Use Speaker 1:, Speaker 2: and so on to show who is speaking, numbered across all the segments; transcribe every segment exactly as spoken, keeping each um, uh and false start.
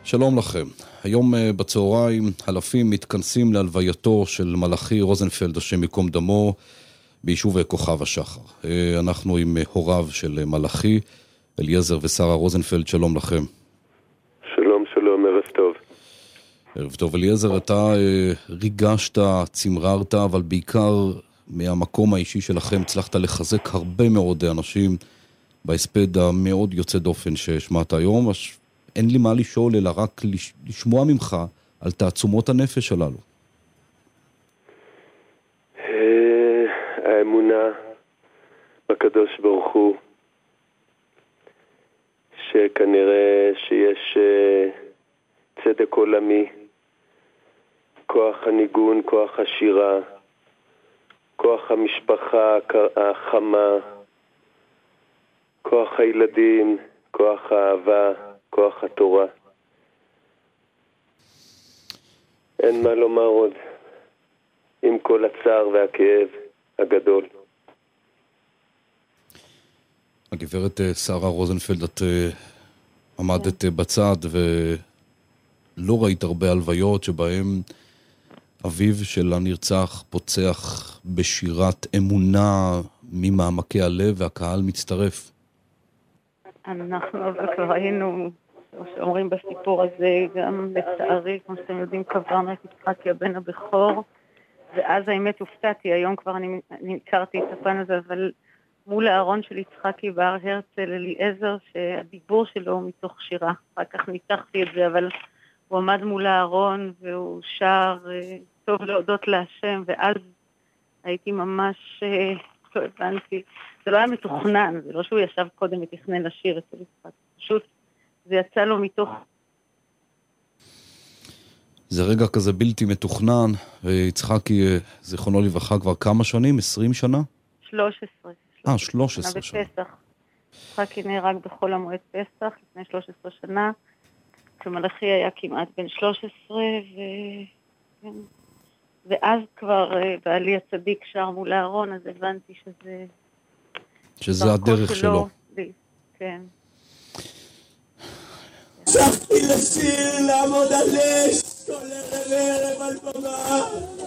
Speaker 1: שלום לכם. היום בצהריים אלפים מתכנסים להלווייתו של מלאכי רוזנפלד, השם ייקום דמו, ביישוב כוכב השחר. אנחנו עם הוריו של מלאכי, אליעזר ושרה רוזנפלד. שלום לכם.
Speaker 2: שלום, שלום, ערב טוב.
Speaker 1: ערב טוב. אליעזר, אתה ריגשת, צמררת, אבל בעיקר מהמקום האישי שלכם הצלחת לחזק הרבה מאוד אנשים בהספד המאוד יוצא דופן ששמעת היום. אין לי מה לשאול, אלא רק לשמוע ממך על תעצומות הנפש הללו.
Speaker 2: האמונה בקדוש ברוך הוא, שכנראה שיש צדק עולמי, כוח הניגון, כוח השירה, כוח המשפחה החמה, כוח הילדים, כוח האהבה, כוח התורה. אין מה לומר עוד, עם כל הצער והכאב הגדול.
Speaker 1: הגברת שרה רוזנפלד, את עמדת בצד ולא ראית הרבה הלוויות שבהם אביו של הנרצח פוצח בשירת אמונה ממעמקי הלב והקהל מצטרף.
Speaker 3: אנחנו כבר היינו, כמו שאומרים בסיפור הזה, גם לצערי, כמו שאתם יודעים, קברנו את יצחקי הבן הבכור, ואז האמת הופתעתי, היום כבר אני, אני הכרתי את הפן הזה, אבל מול הארון של יצחקי בהר הרצל, אליעזר, שהדיבור שלו הוא מתוך שירה, אחר כך ניתחתי את זה, אבל הוא עמד מול הארון והוא שר טוב להודות להשם, ואז הייתי ממש, לא הבנתי, זה לא היה מתוכנן, זה לא שהוא ישב קודם ותכנן לשיר אצל יצחק, פשוט זה יצא לו מתוך...
Speaker 1: זה רגע כזה בלתי מתוכנן, ויצחקי, זיכרונו לברכה, כבר כמה שנים? עשרים שנה?
Speaker 3: שלוש עשרה.
Speaker 1: אה, שלוש עשרה שנה.
Speaker 3: בפסח. יצחקי נהרג בכל המועד פסח, לפני שלוש עשרה שנה, כשמלאכי היה כמעט בן שלוש עשרה, ו... ואז כבר בעלי הצדיק שר מול הארון, אז הבנתי שזה...
Speaker 1: שזה הדרך שלו.
Speaker 3: כן.
Speaker 4: שכתי לשיר, לעמוד על אש, כל ערב ערב על במה.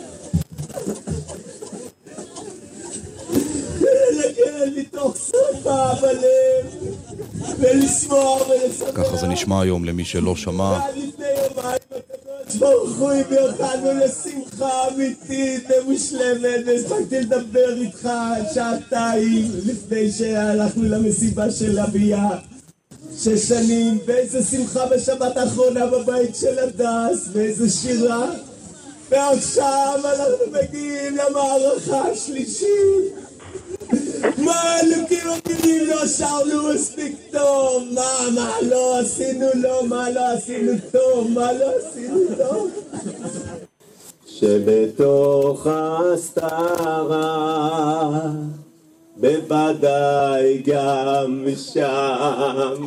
Speaker 4: ולנגן מתוך שרפה בלב, ולשמוע ולספר.
Speaker 1: ככה זה נשמע היום למי שלא שמע.
Speaker 4: לפני יומיים הקדוש ברוך הוא הביא אותנו לשמחה אמיתית ומושלמת, והספקתי לדבר איתך שעתיים לפני שהלכנו למסיבה של אביה. שש שנים, ואיזה שמחה בשבת האחרונה בבית של הדס, ואיזה שירה. ועכשיו אנחנו מגיעים למערכה השלישית. מה אלוקים המילים לא שרנו מספיק טוב? מה, מה לא עשינו לא, מה לא עשינו טוב, מה לא עשינו טוב? שבתוך הסתרה בוודאי גם שם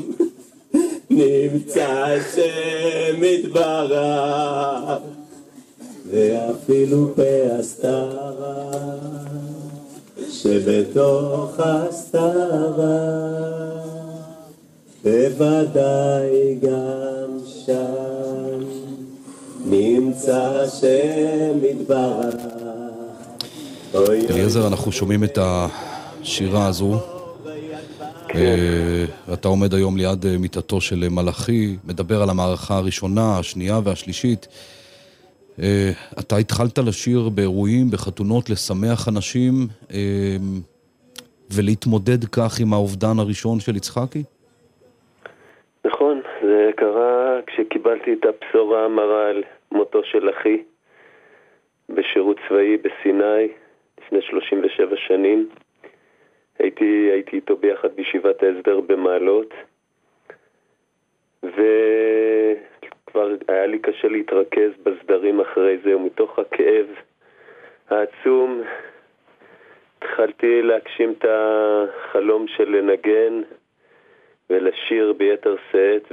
Speaker 4: נמצא שם יתברך, ואפילו בהסתרה, שבתוך הסתרה בוודאי גם שם נמצא שם יתברך.
Speaker 1: אליעזר, אנחנו שומעים את השירה הזו. אתה עומד היום ליד מיטתו של מלאכי, מדבר על המערכה הראשונה, השנייה והשלישית. אתה התחלת לשיר באירועים, בחתונות, לשמח אנשים ולהתמודד כך עם האובדן הראשון של יצחקי?
Speaker 2: נכון, זה קרה כשקיבלתי את הבשורה המרה על מותו של אחי בשירות צבאי בסיני לפני שלושים ושבע שנים. הייתי, הייתי איתו ביחד בישיבת ההסדר במעלות, וכבר היה לי קשה להתרכז בסדרים אחרי זה, ומתוך הכאב העצום התחלתי להגשים את החלום של לנגן ולשיר ביתר שאת,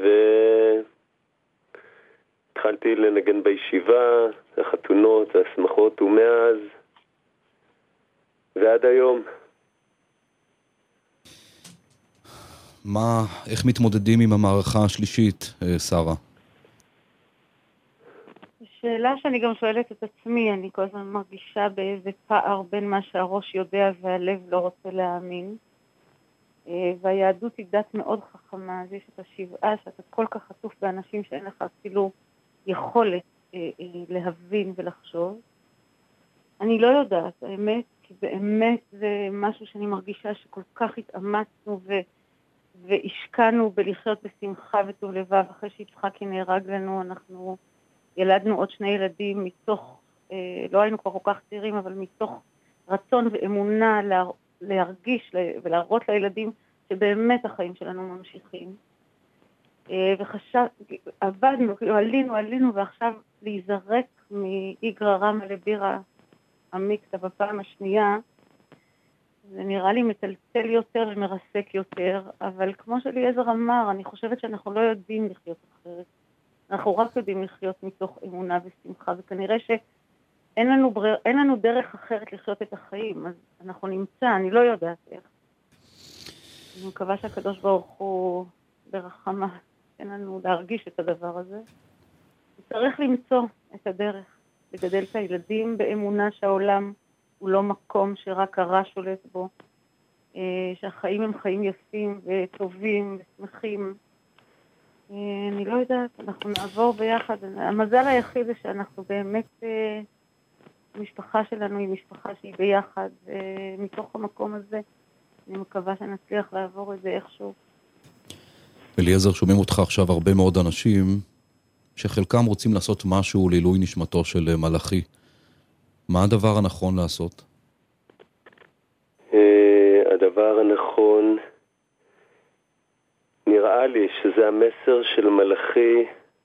Speaker 2: והתחלתי לנגן בישיבה, החתונות, השמחות, ומאז ועד היום.
Speaker 1: מה, איך מתמודדים עם המערכה השלישית, שרה?
Speaker 3: שאלה שאני גם שואלת את עצמי, אני כל הזמן מרגישה באיזה פער בין מה שהראש יודע והלב לא רוצה להאמין. והיהדות היא דת מאוד חכמה, אז יש את השבעה שאתה כל כך חטוף באנשים שאין לך אפילו יכולת להבין ולחשוב. אני לא יודעת, האמת, כי באמת זה משהו שאני מרגישה שכל כך התאמצנו ו... והשקענו בלחיות בשמחה וטוב לבב. אחרי שיצחקי נהרג לנו, אנחנו ילדנו עוד שני ילדים מתוך, אה, לא היינו כבר כל כך צעירים, אבל מתוך רצון ואמונה לה, להרגיש ולהראות לילדים שבאמת החיים שלנו ממשיכים. אה, וחשב, עבדנו, כאילו עלינו, עלינו, ועכשיו להיזרק מאיגרא רמא לבירא עמיקתא בפעם השנייה, זה נראה לי מטלטל יותר ומרסק יותר, אבל כמו שאליעזר אמר, אני חושבת שאנחנו לא יודעים לחיות אחרת. אנחנו רק יודעים לחיות מתוך אמונה ושמחה, וכנראה שאין לנו, ברר, אין לנו דרך אחרת לחיות את החיים, אז אנחנו נמצא, אני לא יודעת איך. אני מקווה שהקדוש ברוך הוא ברחמה, אין לנו להרגיש את הדבר הזה. צריך למצוא את הדרך, לגדל את הילדים באמונה שהעולם הוא לא מקום שרק הרע שולט בו, שהחיים הם חיים יפים וטובים ושמחים. אני לא יודעת, אנחנו נעבור ביחד. המזל היחיד זה שאנחנו באמת, המשפחה שלנו היא משפחה שהיא ביחד, ומתוך המקום הזה אני מקווה שנצליח לעבור את זה איכשהו.
Speaker 1: אליעזר, שומעים אותך עכשיו הרבה מאוד אנשים שחלקם רוצים לעשות משהו לעילוי נשמתו של מלאכי. מה הדבר הנכון לעשות?
Speaker 2: הדבר הנכון, נראה לי שזה המסר של מלאכי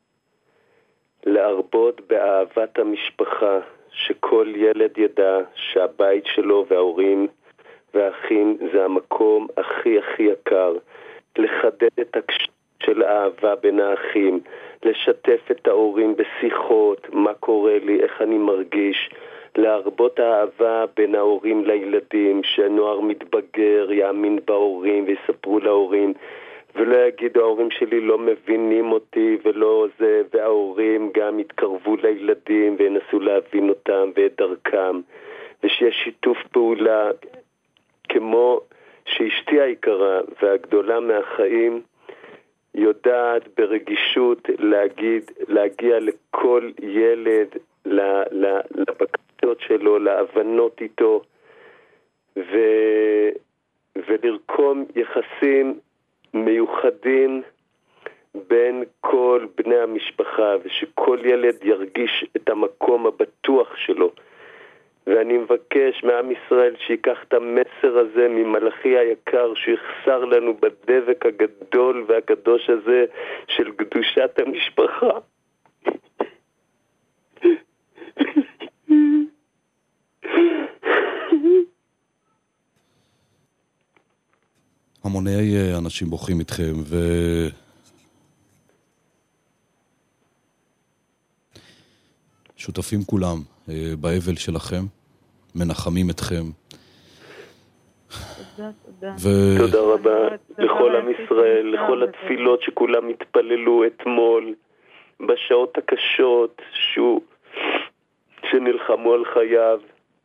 Speaker 2: להרבות באהבת המשפחה, שכל ילד ידע שהבית שלו וההורים והאחים זה המקום הכי הכי יקר, לחדד את הקשר של האהבה בין האחים, לשתף את ההורים בשיחות, מה קורה לי, איך אני מרגיש, להרבות האהבה בין ההורים לילדים, שהנוער מתבגר, יאמין בהורים ויספרו להורים, ולא יגידו ההורים שלי לא מבינים אותי ולא זה, וההורים גם יתקרבו לילדים וינסו להבין אותם ואת דרכם, ושיש שיתוף פעולה, כמו שאשתי היקרה והגדולה מהחיים יודעת ברגישות להגיד, להגיע לכל ילד, לבקשות שלו, להבנות איתו, ו, ולרקום יחסים מיוחדים בין כל בני המשפחה, ושכל ילד ירגיש את המקום הבטוח שלו. ואני מבקש מעם ישראל שיקח את המסר הזה ממלאכי היקר, שיחסר לנו בדבק הגדול והקדוש הזה של קדושת המשפחה.
Speaker 1: המוני אנשים בוכים איתכם, ו... שותפים כולם באבל שלכם, מנחמים אתכם.
Speaker 3: תודה, תודה.
Speaker 1: ו...
Speaker 2: תודה רבה לכל עם ישראל, לכל התפילות שכולם התפללו אתמול, בשעות הקשות שהוא... שנלחמו על חייו.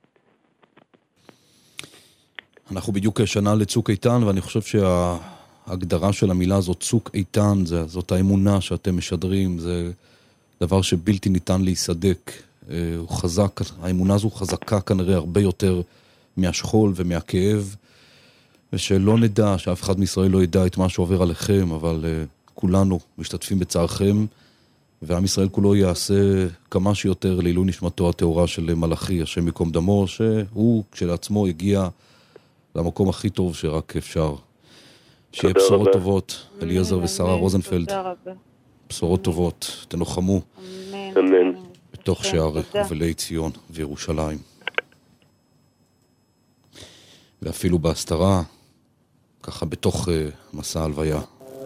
Speaker 1: אנחנו בדיוק שנה לצוק איתן, ואני חושב שההגדרה של המילה הזאת, צוק איתן, זאת האמונה שאתם משדרים, זה דבר שבלתי ניתן להיסדק. הוא חזק, האמונה הזו חזקה כנראה הרבה יותר מהשכול ומהכאב, ושלא נדע, שאף אחד מישראל לא ידע את מה שעובר עליכם, אבל uh, כולנו משתתפים בצערכם, ועם ישראל כולו יעשה כמה שיותר לעילוי נשמתו התאורה של מלאכי, השם יקום דמו, שהוא כשלעצמו הגיע למקום הכי טוב שרק אפשר. שיהיה בשורות
Speaker 2: רבה.
Speaker 1: טובות, אליעזר ושרה רוזנפלד. בשורות טובות, תנוחמו.
Speaker 3: אמן.
Speaker 2: אמן.
Speaker 1: בתוך שער אבלי ציון וירושלים. ואפילו בהסתרה, ככה בתוך uh, מסע הלוויה.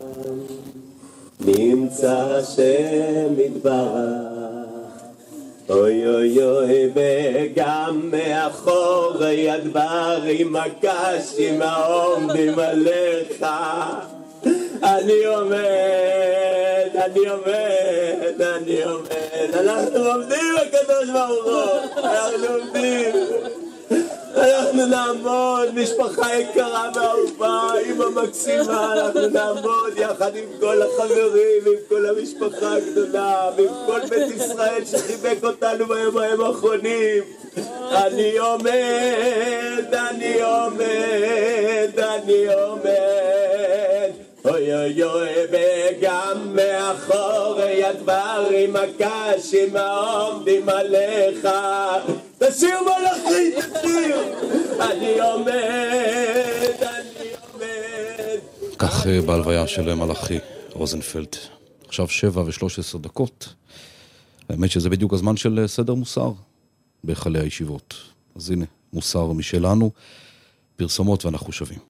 Speaker 4: נמצא השם יתברך, אוי אוי אוי, וגם מאחורי הדברים הקשים העומדים עליך, אני עומד, אני עומד, אני עומד, אנחנו עומדים הקדוש ברוך הוא, אנחנו עומדים, אנחנו נעמוד, משפחה יקרה ואהובה, אמא מקסימה, אנחנו נעמוד יחד עם כל החברים, עם כל המשפחה הגדולה, ועם כל בית ישראל שחיבק אותנו ביומיים האחרונים. אני עומד, אני עומד, אני עומד, אוי אוי אוי, וגם מאחורי הדברים הקשים העומדים עליך, תשאיר מלאכי, תשאיר, אני עומד, אני עומד.
Speaker 1: כך בהלוויה של מלאכי רוזנפלד. עכשיו שבע ושלוש עשרה דקות. האמת שזה בדיוק הזמן של סדר מוסר בהיכלי הישיבות. אז הנה, מוסר משלנו, פרסומות ואנחנו שווים.